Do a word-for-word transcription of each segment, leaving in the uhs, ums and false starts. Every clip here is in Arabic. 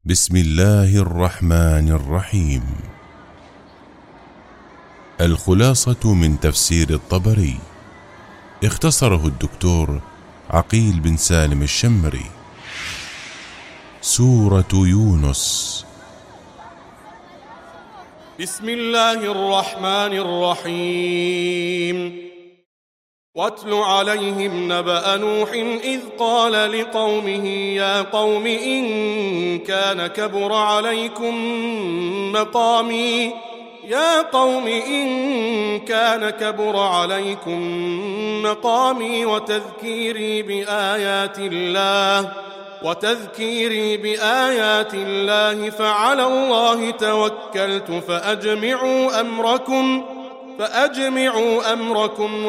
بسم الله الرحمن الرحيم. الخلاصة من تفسير الطبري، اختصره الدكتور عقيل بن سالم الشمري. سورة يونس. بسم الله الرحمن الرحيم. واتل عليهم نبأ نوح إذ قال لقومه يا قوم إن كان كبر عليكم مقامي يا قوم إن كان كبر عليكم مقامي وتذكيري بآيات الله وتذكيري بآيات الله فعلى الله توكلت فأجمعوا أمركم فأجمعوا أمركم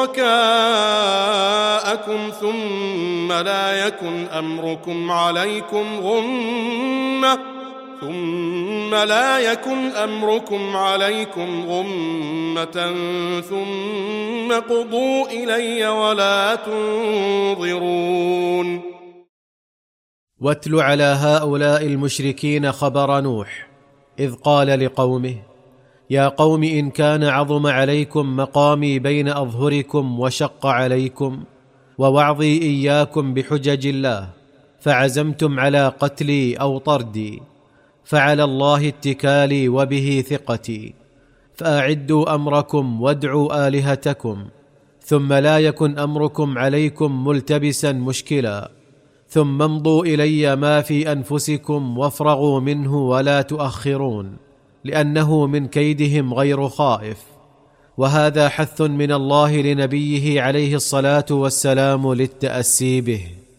وشركاءكم ثم لا يكن أمركم عليكم غمة ثم لا يكن أمركم عليكم غمة ثم قضوا إلي ولا تنظرون. واتل على هؤلاء المشركين خبر نوح إذ قال لقومه يا قوم إن كان عظم عليكم مقامي بين أظهركم وشق عليكم ووعظي إياكم بحجج الله فعزمتم على قتلي أو طردي فعلى الله اتكالي وبه ثقتي فأعدوا أمركم وادعوا آلهتكم ثم لا يكن أمركم عليكم ملتبسا مشكلا ثم امضوا إلي ما في أنفسكم وافرغوا منه ولا تؤخرون لأنه من كيدهم غير خائف. وهذا حث من الله لنبيه عليه الصلاة والسلام للتأسي به.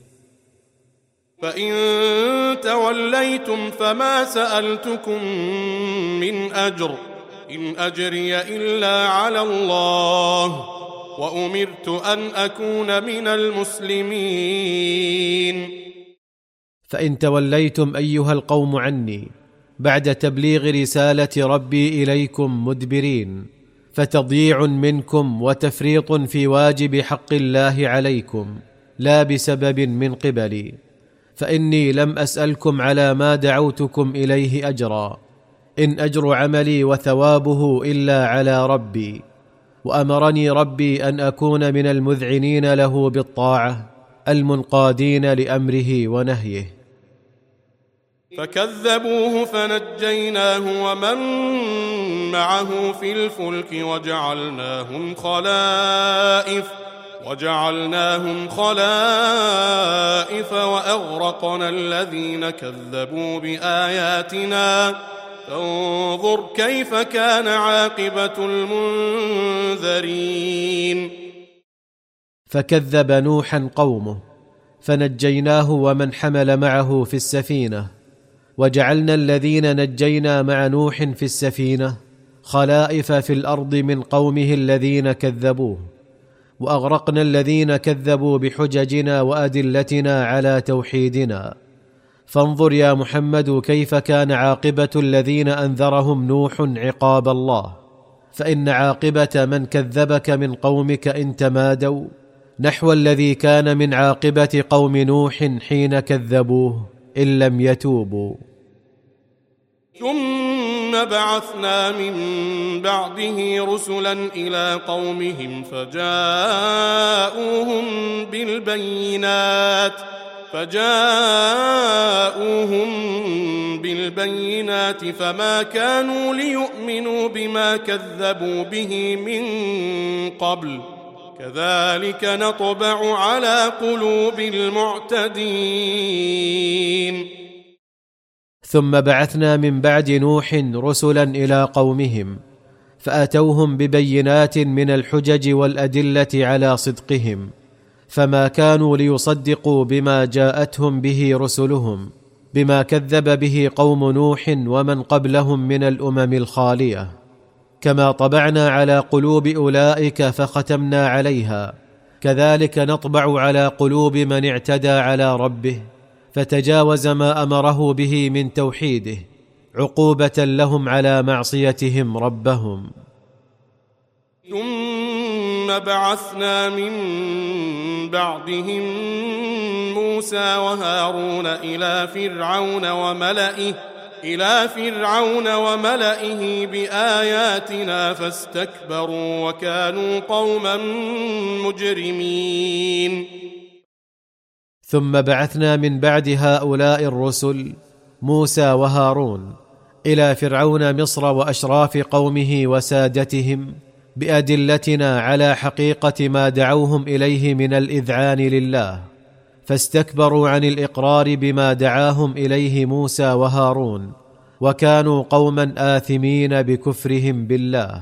فإن توليتم فما سألتكم من أجر إن أجري إلا على الله وأمرت أن أكون من المسلمين. فإن توليتم أيها القوم عني بعد تبليغ رسالة ربي إليكم مدبرين فتضييع منكم وتفريط في واجب حق الله عليكم لا بسبب من قبلي، فإني لم أسألكم على ما دعوتكم إليه أجرا، إن أجر عملي وثوابه إلا على ربي، وأمرني ربي أن أكون من المذعنين له بالطاعة المنقادين لأمره ونهيه. فكذبوه فنجيناه ومن معه في الفلك وجعلناهم خلائف وجعلناهم خلائف وأغرقنا الذين كذبوا بآياتنا فانظر كيف كان عاقبة المنذرين. فكذب نوحا قومه فنجيناه ومن حمل معه في السفينة وجعلنا الذين نجينا مع نوح في السفينة خلائف في الأرض من قومه الذين كذبوه، وأغرقنا الذين كذبوا بحججنا وأدلتنا على توحيدنا. فانظر يا محمد كيف كان عاقبة الذين أنذرهم نوح عقاب الله، فإن عاقبة من كذبك من قومك إن تمادوا نحو الذي كان من عاقبة قوم نوح حين كذبوه إن لم يتوبوا. ثم بعثنا من بعده رسلا إلى قومهم فجاءوهم بالبينات فجاءوهم بالبينات فما كانوا ليؤمنوا بما كذبوا به من قبل كذلك نطبع على قلوب المعتدين. ثم بعثنا من بعد نوح رسلا إلى قومهم فأتوهم ببينات من الحجج والأدلة على صدقهم، فما كانوا ليصدقوا بما جاءتهم به رسلهم بما كذب به قوم نوح ومن قبلهم من الأمم الخالية، كما طبعنا على قلوب أولئك فختمنا عليها كذلك نطبع على قلوب من اعتدى على ربه فتجاوز ما أمره به من توحيده عقوبة لهم على معصيتهم ربهم. ثم بعثنا من بعدهم موسى وهارون إلى فرعون وملئه إلى فرعون وملئه بآياتنا فاستكبروا وكانوا قوما مجرمين. ثم بعثنا من بعد هؤلاء الرسل موسى وهارون إلى فرعون مصر وأشراف قومه وسادتهم بأدلتنا على حقيقة ما دعوهم إليه من الإذعان لله، فاستكبروا عن الإقرار بما دعاهم إليه موسى وهارون، وكانوا قوما آثمين بكفرهم بالله.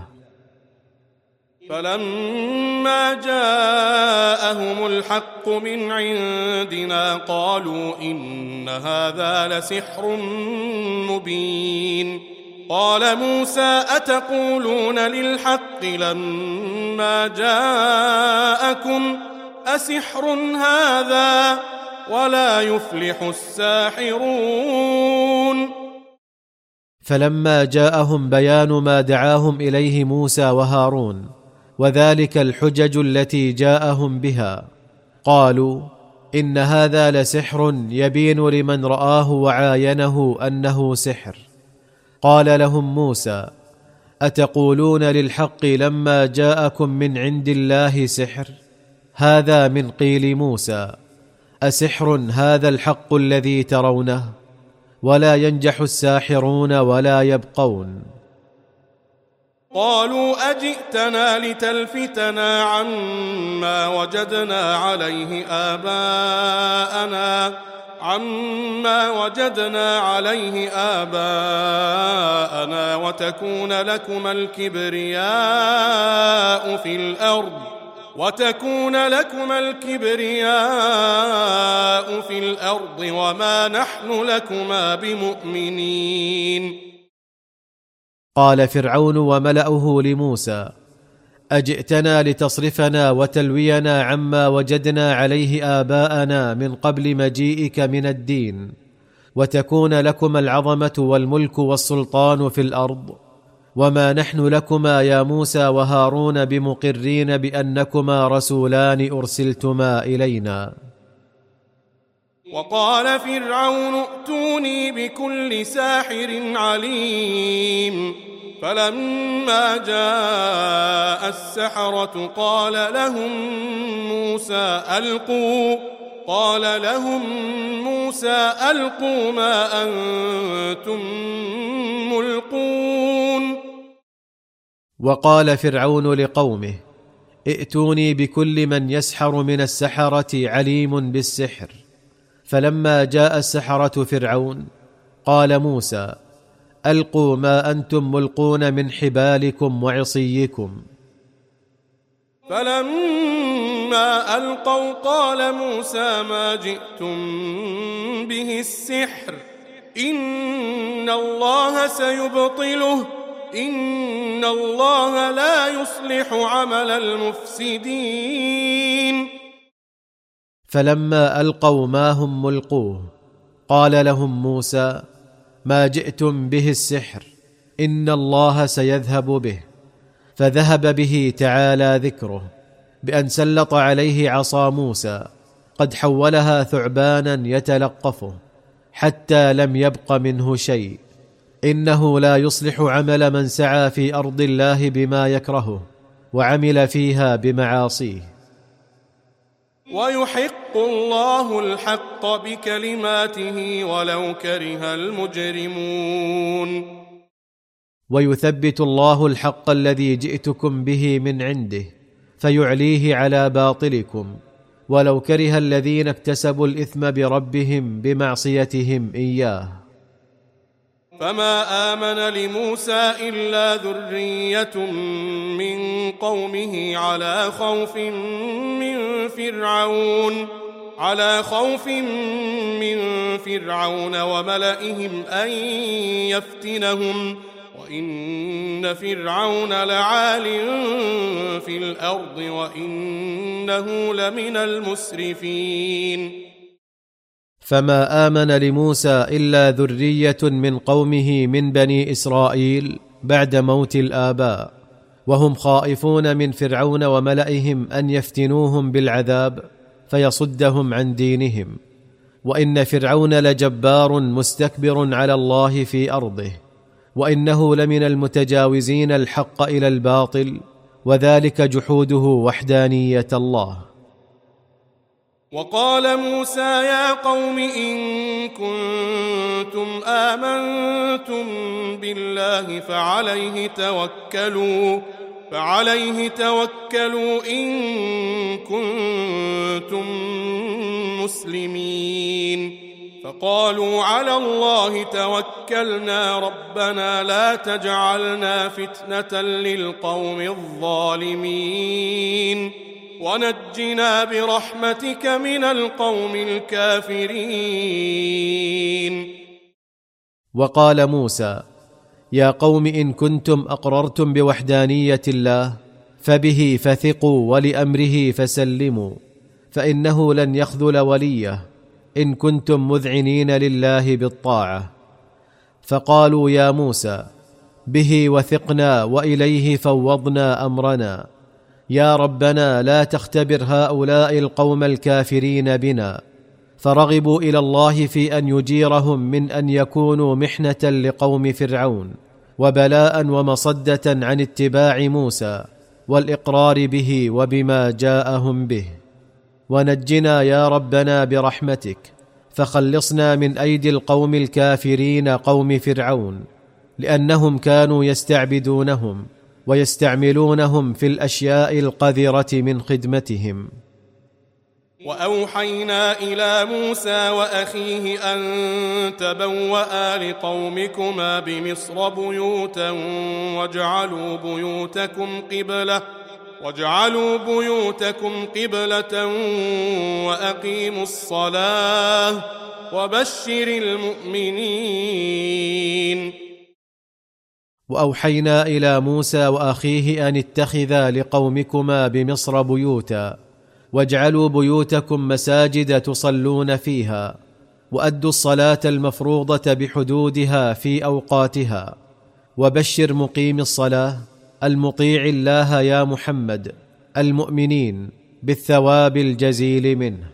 فلما جاءهم الحق من عندنا قالوا إن هذا لسحر مبين. قال موسى أتقولون للحق لما جاءكم أسحر هذا ولا يفلح الساحرون. فلما جاءهم بيان ما دعاهم إليه موسى وهارون وذلك الحجج التي جاءهم بها قالوا إن هذا لسحر يبين لمن رآه وعاينه أنه سحر. قال لهم موسى أتقولون للحق لما جاءكم من عند الله سحر؟ هذا من قيل موسى. أسحر هذا الحق الذي ترونه؟ ولا ينجح الساحرون ولا يبقون. قالوا أجئتنا لتلفتنا عما وجدنا عليه آباءنا عما وجدنا عليه آباءنا وتكون لكما الكبرياء في الأرض وتكون لكما الكبرياء في الأرض وما نحن لكما بمؤمنين. قال فرعون وملأه لموسى أجئتنا لتصرفنا وتلوينا عما وجدنا عليه آباءنا من قبل مجيئك من الدين، وتكون لكما العظمة والملك والسلطان في الأرض، وما نحن لكما يا موسى وهارون بمقرين بأنكما رسولان أرسلتما إلينا. وقال فرعون ائتوني بكل ساحر عليم. فلما جاء السحرة قال لهم موسى ألقوا قال لهم موسى ألقوا ما أنتم ملقون. وقال فرعون لقومه ائتوني بكل من يسحر من السحرة عليم بالسحر. فلما جاء السحرة فرعون قال موسى ألقوا ما أنتم ملقون من حبالكم وعصيكم. فلما ألقوا قال موسى ما جئتم به السحر إن الله سيبطله إن الله لا يصلح عمل المفسدين. فلما ألقوا ما هم ملقوه قال لهم موسى ما جئتم به السحر إن الله سيذهب به. فذهب به تعالى ذكره بأن سلط عليه عصا موسى قد حولها ثعبانا يتلقفه حتى لم يبق منه شيء. إنه لا يصلح عمل من سعى في أرض الله بما يكرهه وعمل فيها بمعاصيه. ويحق الله الحق بكلماته ولو كره المجرمون. ويثبت الله الحق الذي جئتكم به من عنده فيعليه على باطلكم ولو كره الذين اكتسبوا الإثم بربهم بمعصيتهم إياه. فما آمن لموسى إلا ذرية من قومه على خوف من فرعون على خوف من فرعون وملئهم أن يفتنهم وإن فرعون لعال في الأرض وإنه لمن المسرفين. فما آمن لموسى إلا ذرية من قومه من بني إسرائيل بعد موت الآباء، وهم خائفون من فرعون وملئهم أن يفتنوهم بالعذاب فيصدهم عن دينهم. وإن فرعون لجبار مستكبر على الله في أرضه، وإنه لمن المتجاوزين الحق إلى الباطل، وذلك جحوده وحدانية الله. وقال موسى يا قوم إن كنتم آمنتم بالله فعليه توكلوا فعليه توكلوا إن كنتم مسلمين. فقالوا على الله توكلنا ربنا لا تجعلنا فتنة للقوم الظالمين ونجنا برحمتك من القوم الكافرين. وقال موسى يا قوم إن كنتم أقررتم بوحدانية الله فبه فثقوا ولأمره فسلموا، فإنه لن يخذل وليه إن كنتم مذعنين لله بالطاعة. فقالوا يا موسى به وثقنا وإليه فوضنا أمرنا، يا ربنا لا تختبر هؤلاء القوم الكافرين بنا. فرغبوا إلى الله في أن يجيرهم من أن يكونوا محنة لقوم فرعون وبلاء ومصدة عن اتباع موسى والإقرار به وبما جاءهم به. ونجنا يا ربنا برحمتك، فخلصنا من أيدي القوم الكافرين قوم فرعون، لأنهم كانوا يستعبدونهم ويستعملونهم في الأشياء القذرة من خدمتهم. وأوحينا إلى موسى وأخيه أن تبوأ لقومكما بمصر بيوتا واجعلوا بيوتكم قبلة واجعلوا بيوتكم قبلة وأقيموا الصلاة وبشر المؤمنين. وأوحينا إلى موسى وأخيه أن اتخذا لقومكما بمصر بيوتا واجعلوا بيوتكم مساجد تصلون فيها، وأدوا الصلاة المفروضة بحدودها في أوقاتها، وبشر مقيم الصلاة المطيع الله يا محمد المؤمنين بالثواب الجزيل منه.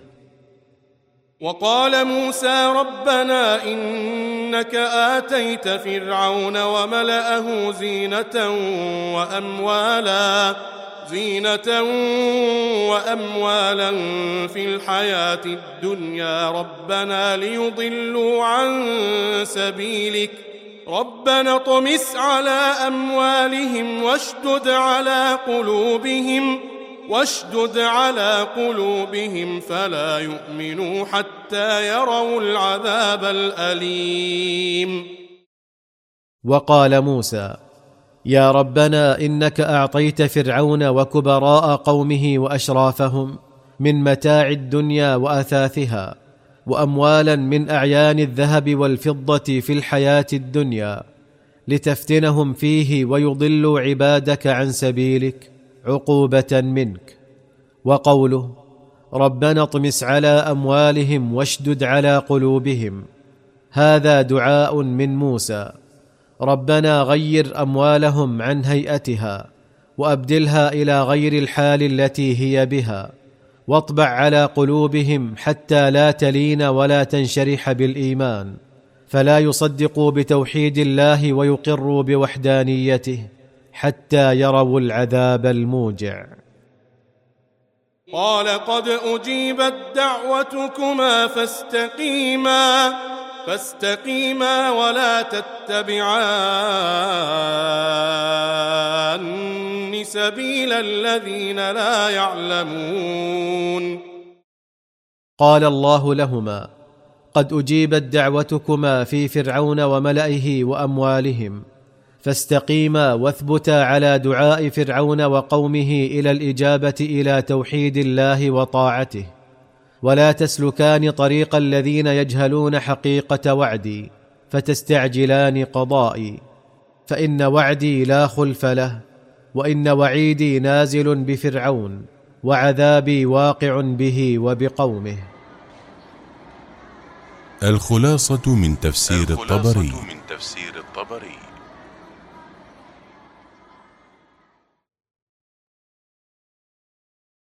وقال موسى ربنا إنك آتيت فرعون وملأه زينة وأموالا زينة وأموالا في الحياة الدنيا ربنا ليضلوا عن سبيلك ربنا اطمس على أموالهم واشدد على قلوبهم واشدد على قلوبهم فلا يؤمنوا حتى يروا العذاب الأليم. وقال موسى يا ربنا إنك أعطيت فرعون وكبراء قومه وأشرافهم من متاع الدنيا وأثاثها وأموالا من أعيان الذهب والفضة في الحياة الدنيا لتفتنهم فيه ويضلوا عبادك عن سبيلك عقوبة منك. وقوله ربنا اطمس على أموالهم واشدد على قلوبهم، هذا دعاء من موسى، ربنا غير أموالهم عن هيئتها وأبدلها إلى غير الحال التي هي بها، واطبع على قلوبهم حتى لا تلين ولا تنشرح بالإيمان، فلا يصدقوا بتوحيد الله ويقروا بوحدانيته حتى يروا العذاب الموجع. قال قد أجيبت دعوتكما فاستقيما فاستقيما ولا تتبعان سبيل الذين لا يعلمون. قال الله لهما قد أجيبت دعوتكما في فرعون وملئه وأموالهم، فاستقيما واثبتا على دعاء فرعون وقومه إلى الإجابة إلى توحيد الله وطاعته، ولا تسلكان طريق الذين يجهلون حقيقة وعدي فتستعجلان قضائي، فإن وعدي لا خلف له، وإن وعيدي نازل بفرعون وعذابي واقع به وبقومه. الخلاصة من تفسير الطبري. من تفسير الطبري